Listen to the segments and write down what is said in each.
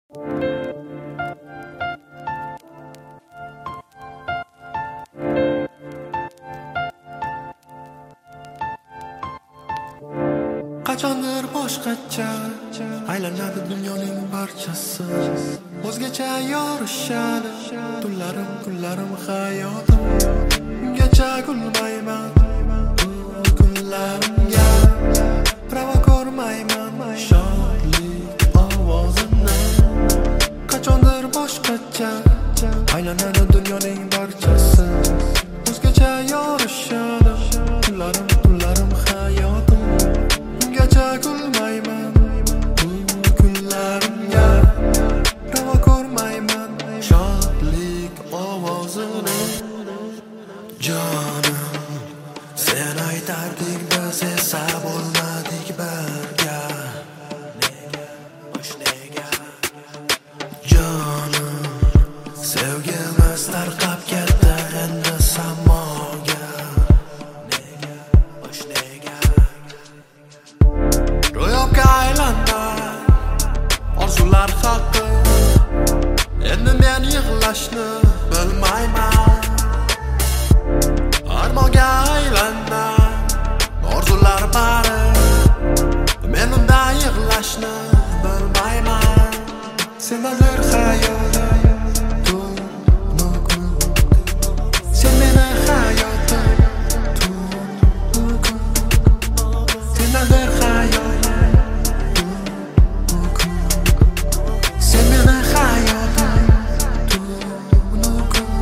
Qachondir boshqacha aylanadi dunyoning barchasi. O'zgacha yorishadi tunlarim, kunlarim, hayotim. Ungacha kulmayman kunlarimga, ravo ko'rmayman shodlik ovozini. Qachondir boshqacha aylanadi dunyoning barchasi. O'zgacha yorishadi tunlarim, kunlarim, hayotim. Ungacha kulmayman kunlarimga, ravo ko'rmayman shodlik ovozini. Jonim, sen aytarding biz esa bo'lmadik birga. Nega, nega? Jonim, sevgimiz tarqab ketdi endi samoga. Nega, nega? Ro'yobga aylandi orzular haqi. Endi men yig'lashni bilmayman. Armonga aylandi orzular bari. Men unda yig'lashni bilmayman. Sendadir hayotim tunu-kun. Sen meni hayotim tunu-kun. Sendadir hayotim tunu-kun. Sen meni hayotim tunu-kun.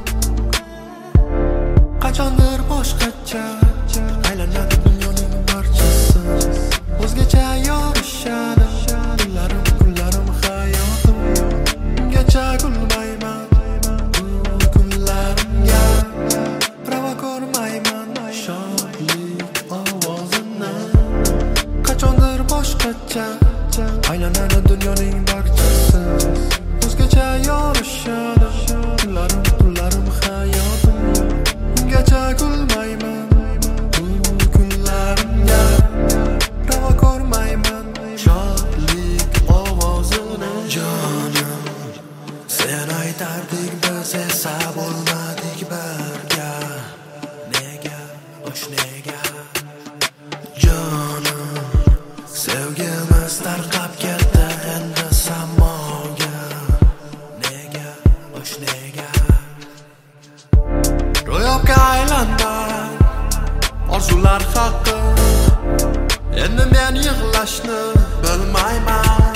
Qachondir boshqacha aylanadi dunyoning barchasi. O'zgacha yorishadi tunlarim, kunlarim, hayotim. Ungacha kulmayman kunlarimga, ravo ko'rmayman shodlik ovozini. Qachondir boshqacha aylanadi dunyoning barchasi. O'zgacha yorishadi tunlarim, kunlarim, hayotim. Ungacha kulmayman kunlarimga, ravo ko'rmayman shodlik ovozini. Jonim, sen aytarding biz esa bo'lmadik birga. Nega, nega? Jonim, sevgimiz tarqab ketdi endi samoga. Nega, nega? Ro'yobga aylandi orzular haqi. Endi men yig'lashni bilmayman.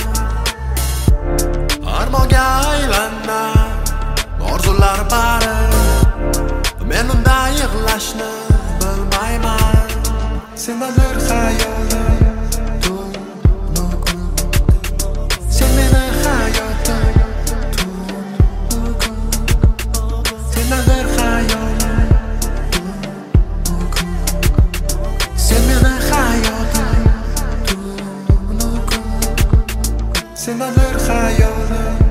Armonga aylandi orzular bari. Men unda yig'lashni bilmayman. Sendadir hayotim tunu-kun. Sen meni hayotim tunu-kun. Sendadir hayotim tunu-kun. Sen meni hayotim tunu-kun. Sendadir hayotim